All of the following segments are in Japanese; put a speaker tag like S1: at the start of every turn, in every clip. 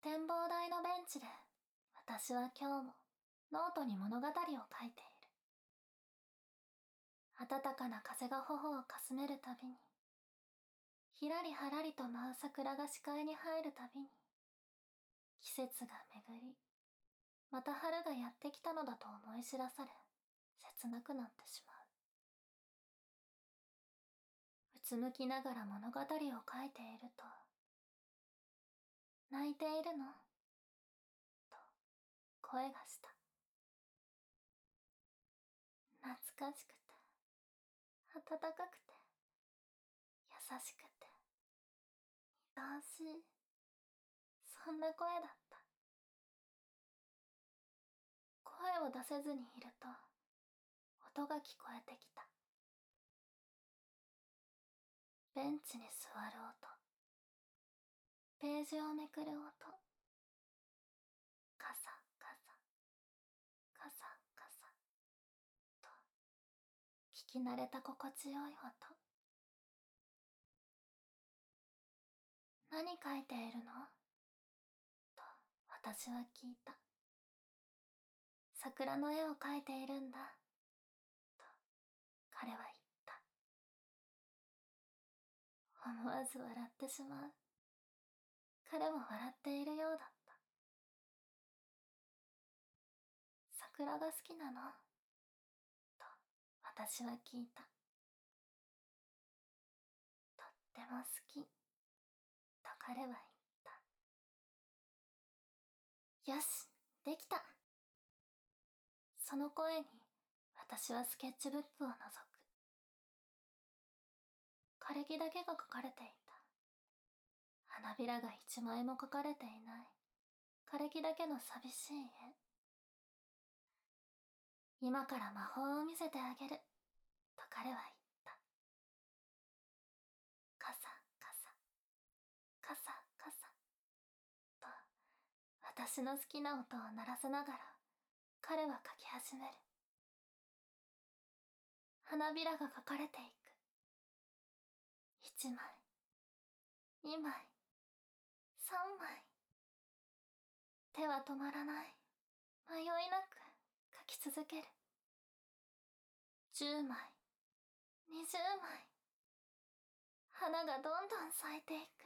S1: 展望台のベンチで、私は今日もノートに物語を書いている。暖かな風が頬をかすめるたびに、ひらりはらりと舞う桜が視界に入るたびに、季節が巡り、また春がやってきたのだと思い知らされ、切なくなってしまう。うつむきながら物語を書いていると、泣いているのと声がした。懐かしくて、温かくて、優しくて、愛おしい、そんな声だった。声を出せずにいると、音が聞こえてきた。ベンチに座る音、ページをめくる音、カサカサ、カサカサと聞き慣れた心地よい音。何書いているのと私は聞いた。桜の絵を描いているんだと彼は言った。思わず笑ってしまう。彼も笑っているようだった。桜が好きなのと私は聞いた。とっても好きと彼は言った。よし、できた。その声に私はスケッチブックを覗く。枯れ木だけが描かれていた。花びらが一枚も描かれていない枯れ木だけの寂しい絵。今から魔法を見せてあげると彼は言った。カサカサ、カサカサと私の好きな音を鳴らせながら彼は描き始める。花びらが描かれていく。1枚、2枚、3枚。手は止まらない。迷いなく描き続ける。10枚、20枚。花がどんどん咲いていく。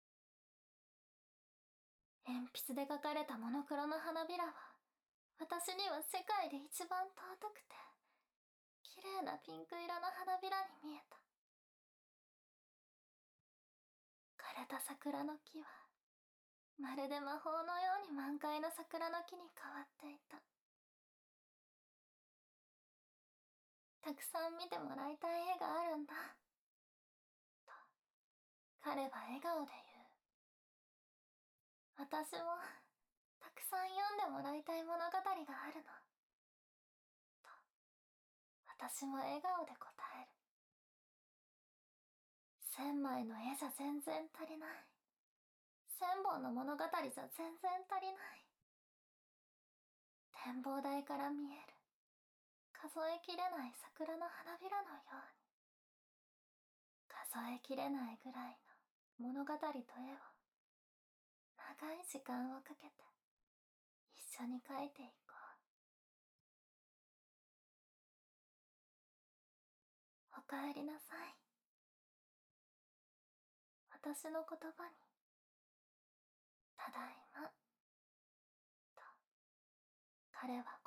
S1: 鉛筆で描かれたモノクロの花びらは、私には世界で一番尊くて、綺麗なピンク色の花びらに見えた。枯れた桜の木は、まるで魔法のように満開の桜の木に変わっていた。たくさん見てもらいたい絵があるんだ。と、彼は笑顔で言う。私も、たくさん読んでもらいたい物語があるの。と、私も笑顔で答える。1000枚の絵じゃ全然足りない。1000本の物語じゃ全然足りない。展望台から見える、数えきれない桜の花びらのように。数えきれないぐらいの物語と絵を、長い時間をかけて、一緒に描いていこう。おかえりなさい。私の言葉に、ただいま、と彼は